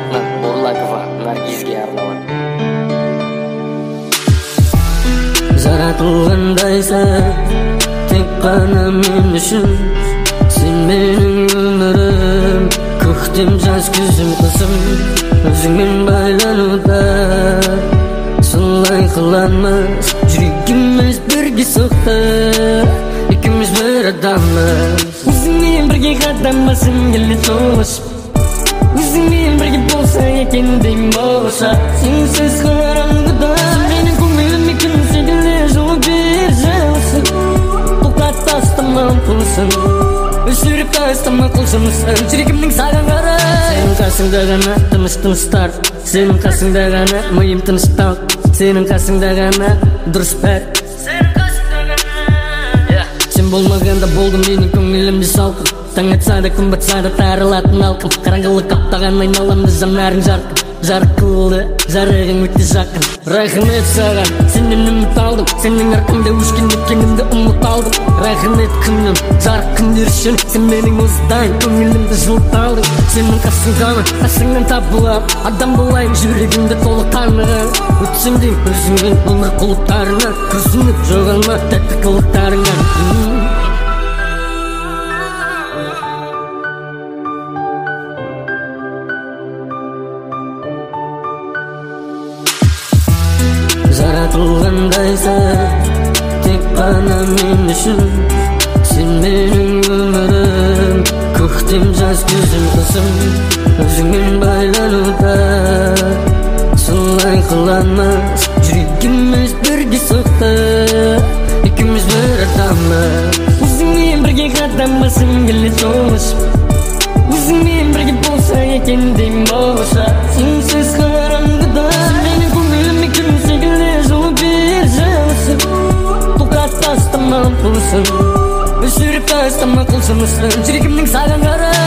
атынан Бурлакова Наргизге арналған. Жаратылғандайсың тек қана мен үшін, сен менің өмірім, көктем жаз күзім қысым, өзіңмен байлануда. Солай қыламыз, жүрегіміз бірге соқты, екеуміз бір адамбыз. Өзіңмен бірге қадамбасым келді толысып, өзіңмен бірге болса екен деймін болса. Сенсіз қараңғыда менің көңіліме күн секілді жылу бер жылысын. Тоқтат тастама ұмтылысын, өшіріп тастама құлшынысын, жүрегімнің саған қарай. Сенің қасыңда ғана тыныш-тыныштар, сенің қасыңда ғана миым тыныштау, сенің қасыңда ғана дұрыс бәр. Сен болмағанда болды менің көңілімде салқын, таң атса да күн батса да тарылатын алқым. Қараңғылық қаптаған айналамды жанарың жарқын, жарық қылды жарығың өте жақын. Рахмет саған, сенен үміт алдым, сенің арқаңда өшкен өткенімді ұмыт алдым. Рахмет күнім, жарық күндер үшін, сен менің осыдан көңілімді жылыт алдың. Сенің қасыңдамын, қасыңнан табылам, адам болайын жүрегімді толық таныған. Өтсем де өзіңмен өмір құлыптарына, күрсініп жоғалма тәтті қылықтарыңа. Жаратылғандайсың тек қана мен үшін, сен менің өмірім, көктем жаз күзім қысым, өзіңмен байлануда. Солай қыламыз, жүрегіміз бірге соқты, екеуміз бір адамбыз. Өзіңмен бірге қадамбасым келді толысып, өзіңмен бірге болса екен деймін болса. Сенсіз қараңғыда менің көңіліме күн секілді жылу бер жылысын. Тоқтат тастама ұмтылысын, өшіріп тастама құлшынысын, жүрегімнің саған қарай.